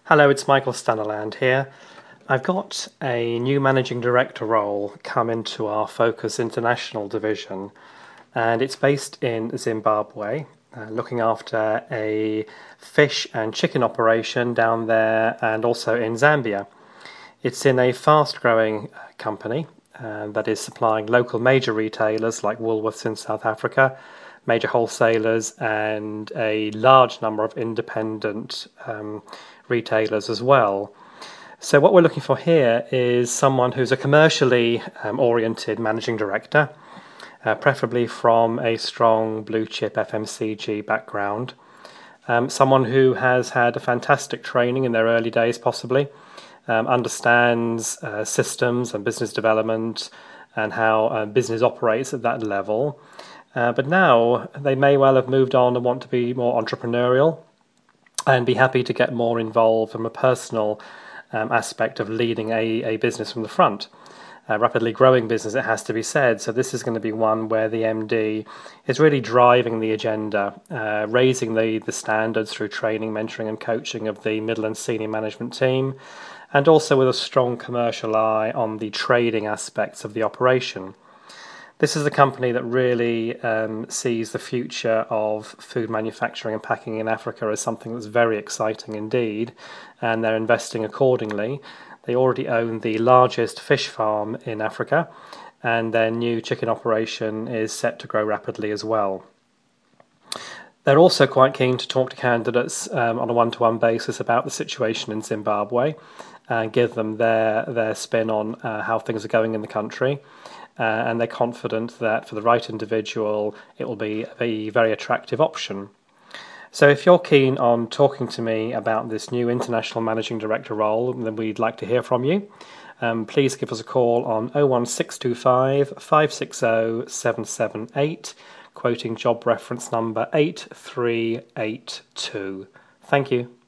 Hello, it's Michael Stanaland here. I've got a new managing director role come into our Focus International division, and it's based in Zimbabwe, looking after a fish and chicken operation down there and also in Zambia. It's in a fast growing company that is supplying local major retailers like Woolworths in South Africa, major wholesalers, and a large number of independent retailers as well. So, what we're looking for here is someone who's a commercially oriented managing director, preferably from a strong blue chip FMCG background. Someone who has had a fantastic training in their early days, possibly, understands systems and business development and how business operates at that level. But now they may well have moved on and want to be more entrepreneurial and be happy to get more involved from a personal aspect of leading a business from the front. Rapidly growing business, it has to be said. So this is going to be one where the MD is really driving the agenda, raising the standards through training, mentoring, and coaching of the middle and senior management team, and also with a strong commercial eye on the trading aspects of the operation. This is a company that really sees the future of food manufacturing and packing in Africa as something that's very exciting indeed, and they're investing accordingly. They already own the largest fish farm in Africa, and their new chicken operation is set to grow rapidly as well. They're also quite keen to talk to candidates on a one-to-one basis about the situation in Zimbabwe and give them their spin on how things are going in the country. And they're confident that for the right individual, it will be a very attractive option. So if you're keen on talking to me about this new international managing director role, then we'd like to hear from you. Please give us a call on 01625 560 778, quoting job reference number 8382. Thank you.